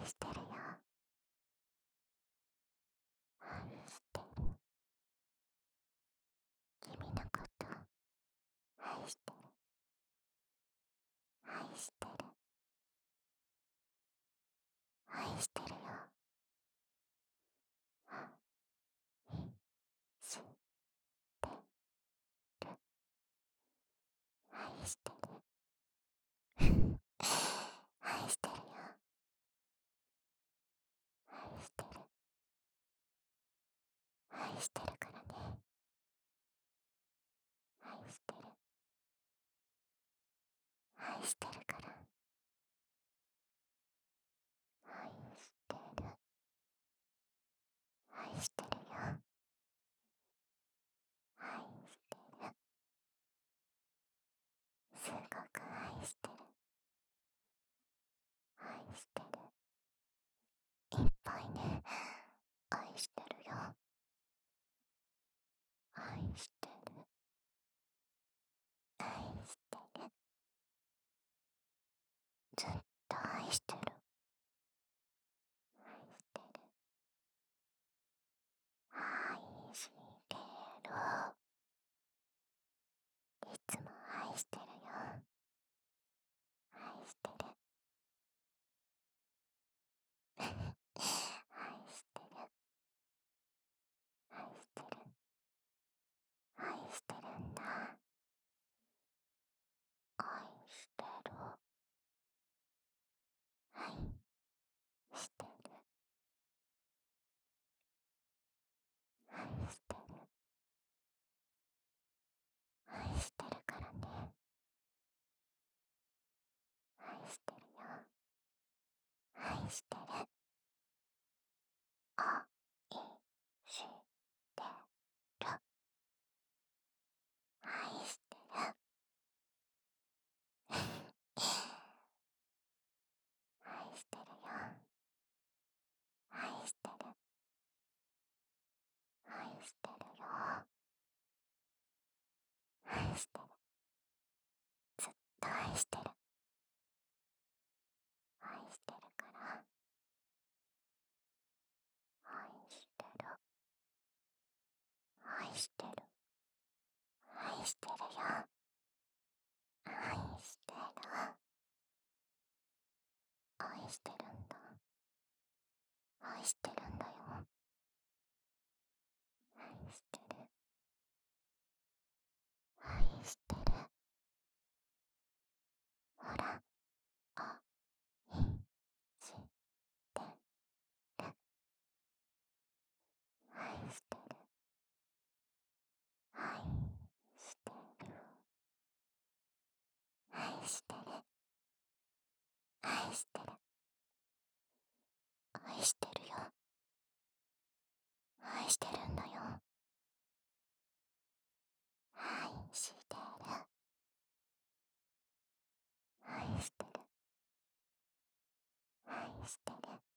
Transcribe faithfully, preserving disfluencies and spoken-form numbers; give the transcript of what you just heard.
してるよ。愛してる。君のこと愛してる。愛してる。愛してるよ。愛してる。愛してる。愛してるよ。愛してる。愛してるからね。愛してる。愛してるから。愛してる。愛してるよ。愛してる。すごく愛してる。愛してる。いっぱいね。愛してるよ。愛してる。愛してる。ずっと愛してる。愛してる。愛してる。いつも愛してるよ。愛してる。愛してる。愛してる。愛してるんだ。愛してる。愛してる。愛してる。愛してるからね。愛してるよ。愛してる。愛してる。愛してる。愛してるよ。愛してる。愛してるよ。愛してる。ずっと愛してる。愛してるから。愛してる。愛してる。愛してるよ。愛してる。愛してるんだ。愛してるんだよ。愛してる。愛してる。ほら、愛してる。愛してる。愛してる。愛してる。愛してる。愛してるよ。愛してるんだよ。愛してる。愛してる。愛してる。